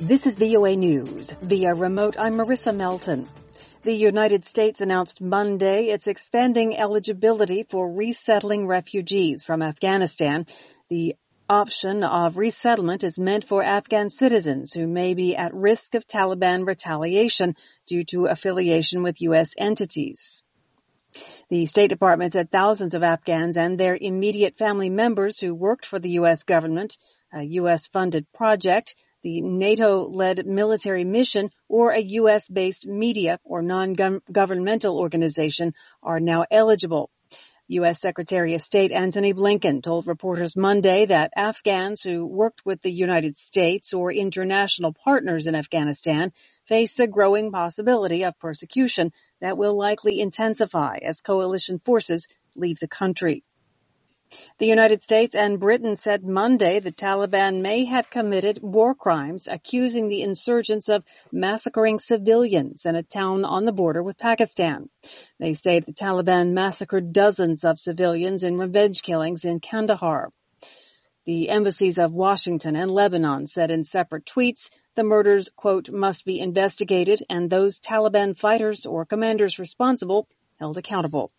This is VOA News. Via remote, I'm Marissa Melton. The United States announced Monday it's expanding eligibility for resettling refugees from Afghanistan. The option of resettlement is meant for Afghan citizens who may be at risk of Taliban retaliation due to affiliation with U.S. entities. The State Department said thousands of Afghans and their immediate family members who worked for the U.S. government, a U.S.-funded project, the NATO-led military mission, or a U.S.-based media or non-governmental organization are now eligible. U.S. Secretary of State Antony Blinken told reporters Monday that Afghans who worked with the United States or international partners in Afghanistan face a growing possibility of persecution that will likely intensify as coalition forces leave the country. The United States and Britain said Monday the Taliban may have committed war crimes, accusing the insurgents of massacring civilians in a town on the border with Pakistan. They say the Taliban massacred dozens of civilians in revenge killings in Kandahar. The embassies of Washington and Lebanon said in separate tweets the murders, quote, must be investigated and those Taliban fighters or commanders responsible held accountable.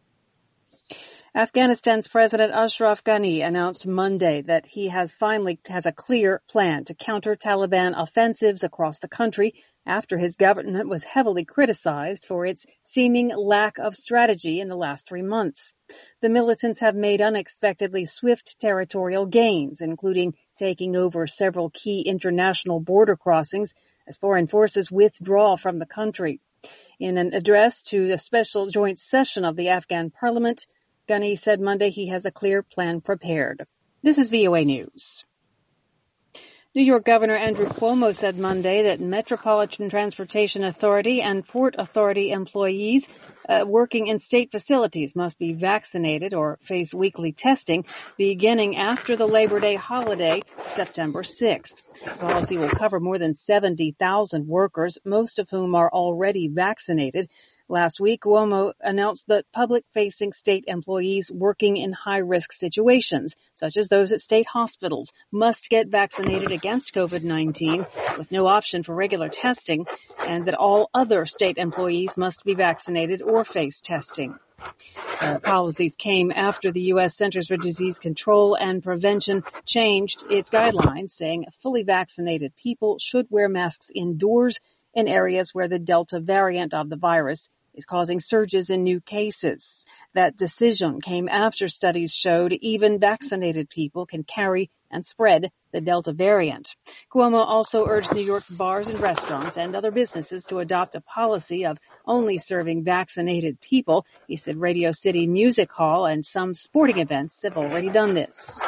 Afghanistan's President Ashraf Ghani announced Monday that he has a clear plan to counter Taliban offensives across the country after his government was heavily criticized for its seeming lack of strategy in the last 3 months. The militants have made unexpectedly swift territorial gains, including taking over several key international border crossings as foreign forces withdraw from the country. In an address to the special joint session of the Afghan parliament, Ghani said Monday he has a clear plan prepared. This is VOA News. New York Governor Andrew Cuomo said Monday that Metropolitan Transportation Authority and Port Authority employees working in state facilities must be vaccinated or face weekly testing beginning after the Labor Day holiday, September 6th. The policy will cover more than 70,000 workers, most of whom are already vaccinated. Last week, Cuomo announced that public-facing state employees working in high-risk situations, such as those at state hospitals, must get vaccinated against COVID-19 with no option for regular testing, and that all other state employees must be vaccinated or face testing. Policies came after the U.S. Centers for Disease Control and Prevention changed its guidelines, saying fully vaccinated people should wear masks indoors in areas where the Delta variant of the virus is causing surges in new cases. That decision came after studies showed even vaccinated people can carry and spread the Delta variant. Cuomo also urged New York's bars and restaurants and other businesses to adopt a policy of only serving vaccinated people. He said Radio City Music Hall and some sporting events have already done this.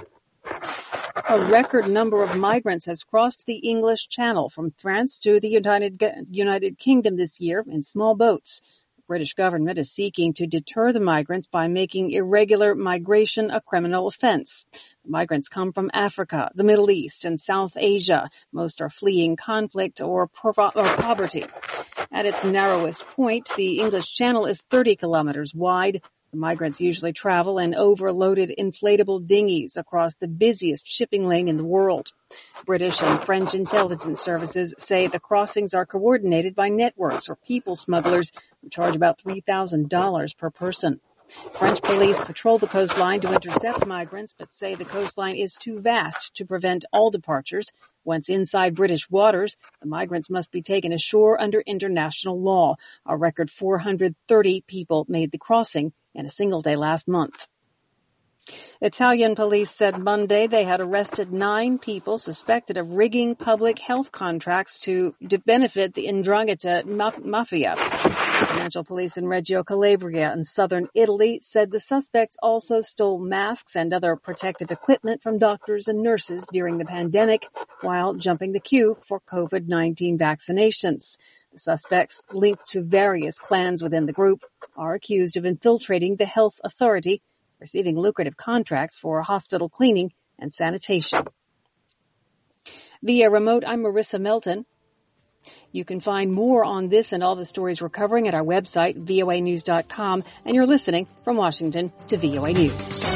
A record number of migrants has crossed the English Channel from France to the United Kingdom this year in small boats. The British government is seeking to deter the migrants by making irregular migration a criminal offense. The migrants come from Africa, the Middle East, and South Asia. Most are fleeing conflict or poverty. At its narrowest point, the English Channel is 30 kilometers wide. The migrants usually travel in overloaded inflatable dinghies across the busiest shipping lane in the world. British and French intelligence services say the crossings are coordinated by networks or people smugglers who charge about $3,000 per person. French police patrol the coastline to intercept migrants, but say the coastline is too vast to prevent all departures. Once inside British waters, the migrants must be taken ashore under international law. A record 430 people made the crossing in a single day last month. Italian police said Monday they had arrested 9 people suspected of rigging public health contracts to benefit the 'Ndrangheta mafia. Financial police in Reggio Calabria in southern Italy said the suspects also stole masks and other protective equipment from doctors and nurses during the pandemic while jumping the queue for COVID-19 vaccinations. The suspects, linked to various clans within the group, are accused of infiltrating the health authority, receiving lucrative contracts for hospital cleaning and sanitation. Via remote, I'm Marissa Melton. You can find more on this and all the stories we're covering at our website, voanews.com, and you're listening from Washington to VOA News.